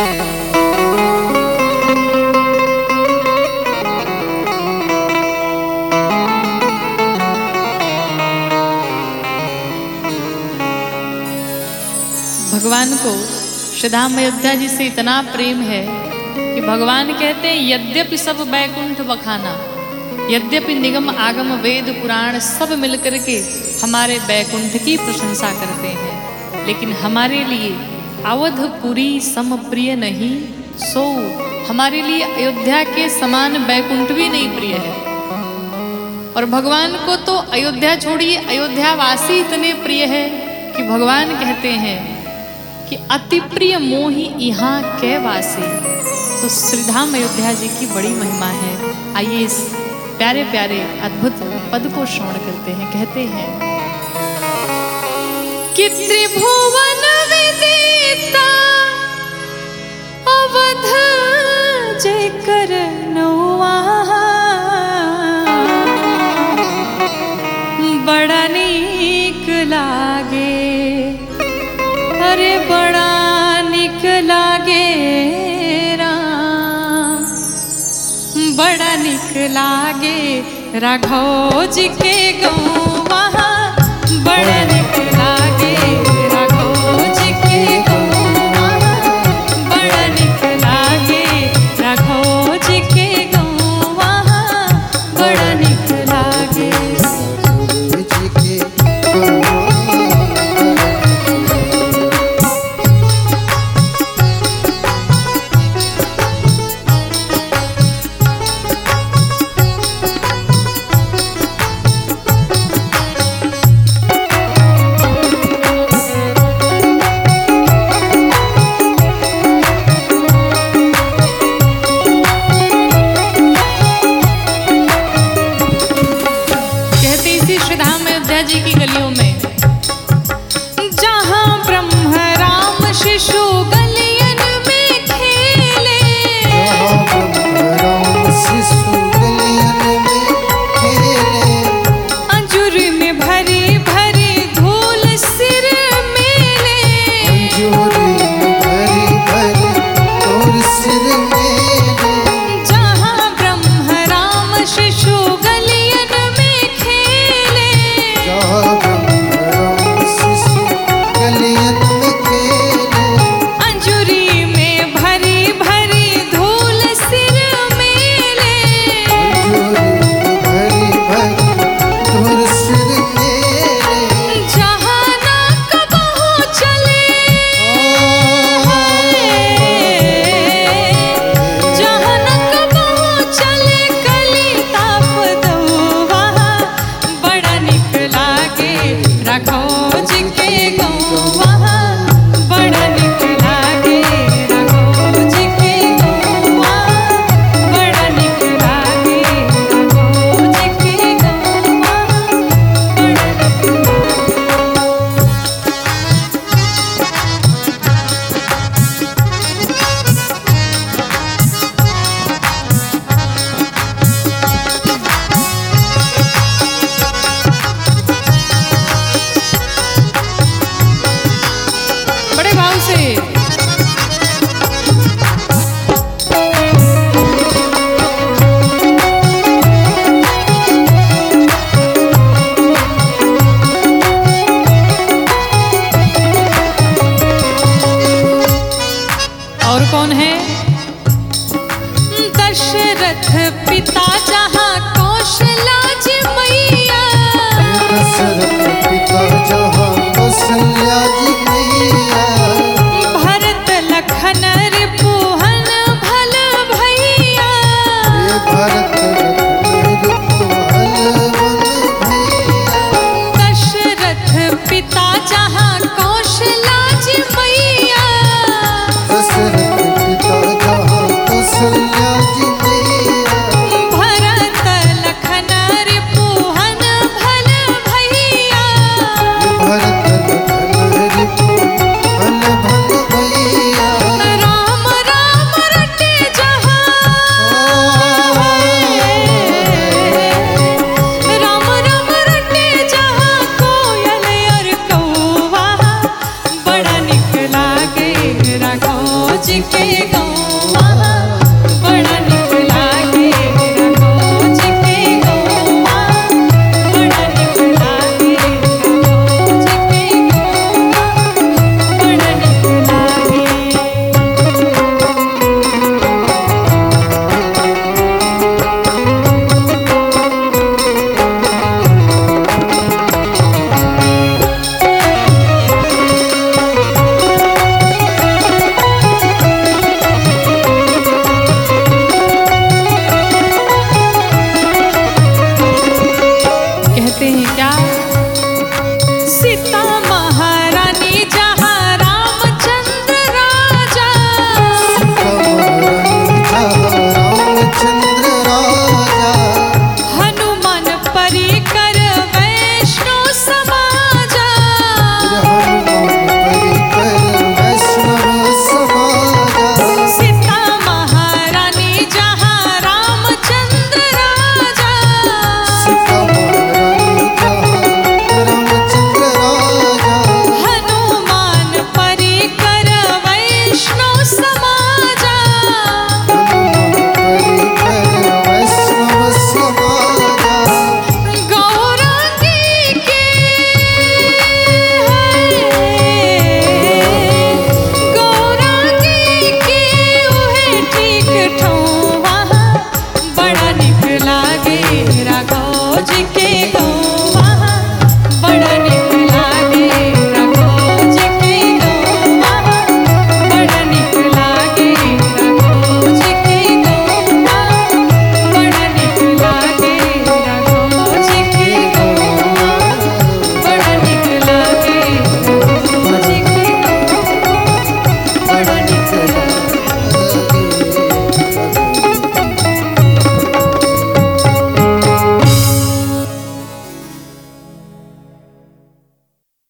भगवान को श्री धाम अयोध्या जी से इतना प्रेम है कि भगवान कहते हैं यद्यपि सब बैकुंठ बखाना, यद्यपि निगम आगम वेद पुराण सब मिलकर के हमारे बैकुंठ की प्रशंसा करते हैं, लेकिन हमारे लिए अवधपुरी समप्रिय नहीं, सो हमारे लिए अयोध्या के समान बैकुंठ भी नहीं प्रिय है। और भगवान को तो अयोध्या छोड़िए, अयोध्यावासी इतने प्रिय है कि भगवान कहते हैं कि अति प्रिय मोहि यहाँ कै वासी। तो श्रीधाम अयोध्या जी की बड़ी महिमा है। आइए इस प्यारे प्यारे अद्भुत पद को श्रवण करते हैं। कहते हैं कि त्रिभुवन विदिता अवध जय कर नौआ, बड़ा नीक लागे, अरे बड़ा नीक लागे राम, बड़ा नीक लागे राघव जी के गौवा, बड़ा नीक लागे राघव जी के गौवा, बड़ा नीक लागे राघव जी के गौवा, बड़ा नीक लागे। जी की गलियों में जहां ब्रह्म राम शिशु गलियन में खेले, अंजुर में भरी भरी धूल सिर मेले, जहां ब्रह्म राम शिशु गलियन में खेले, अंजुरी में भरी भरी धूल सिर मेले, जहाँ नाक बहू चले, जहाँ नाक बहू चले कली ताप दौवा, बड़ा नीक लागे राघव जी के गौवा, बड़ा नीक लागे राघव जी के गौवा, बड़ा नीक लागे राघव जी के गौवा, बड़ा बड़े भाव से और कौन है? दशरथ पिता जहाँ कौशला जी मैया, भरत लखन रिपुहन भल भैया, दशरथ पिता जहाँ कौशला जी मैया, भरत जी के गाँव